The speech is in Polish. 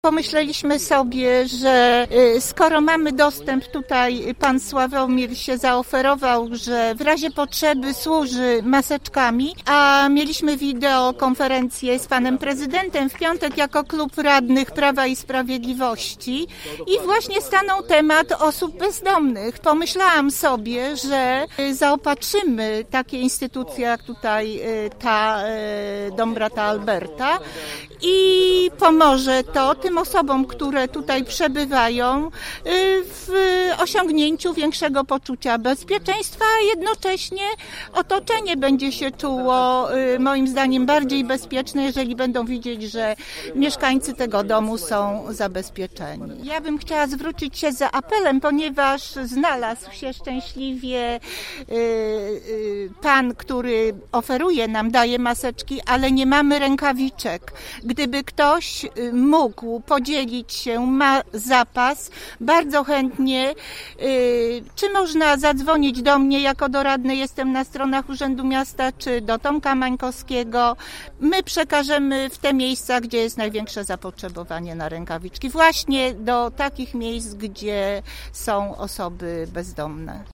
Pomyśleliśmy sobie, że skoro mamy dostęp tutaj, pan Sławomir się zaoferował, że w razie potrzeby służy maseczkami, a mieliśmy wideokonferencję z panem prezydentem w piątek jako klub radnych Prawa i Sprawiedliwości i właśnie stanął temat osób bezdomnych. Pomyślałam sobie, że zaopatrzymy takie instytucje jak tutaj Dom Brata Alberta i pomoże to tym osobom, które tutaj przebywają, w osiągnięciu większego poczucia bezpieczeństwa, a jednocześnie otoczenie będzie się czuło, moim zdaniem, bardziej bezpieczne, jeżeli będą widzieć, że mieszkańcy tego domu są zabezpieczeni. Ja bym chciała zwrócić się z apelem, ponieważ znalazł się szczęśliwie pan, który oferuje nam, daje maseczki, ale nie mamy rękawiczek. Gdyby ktoś mógł podzielić się, ma zapas, bardzo chętnie. Czy można zadzwonić do mnie jako do radnej, jestem na stronach Urzędu Miasta, czy do Tomka Mańkowskiego. My przekażemy w te miejsca, gdzie jest największe zapotrzebowanie na rękawiczki. Właśnie do takich miejsc, gdzie są osoby bezdomne.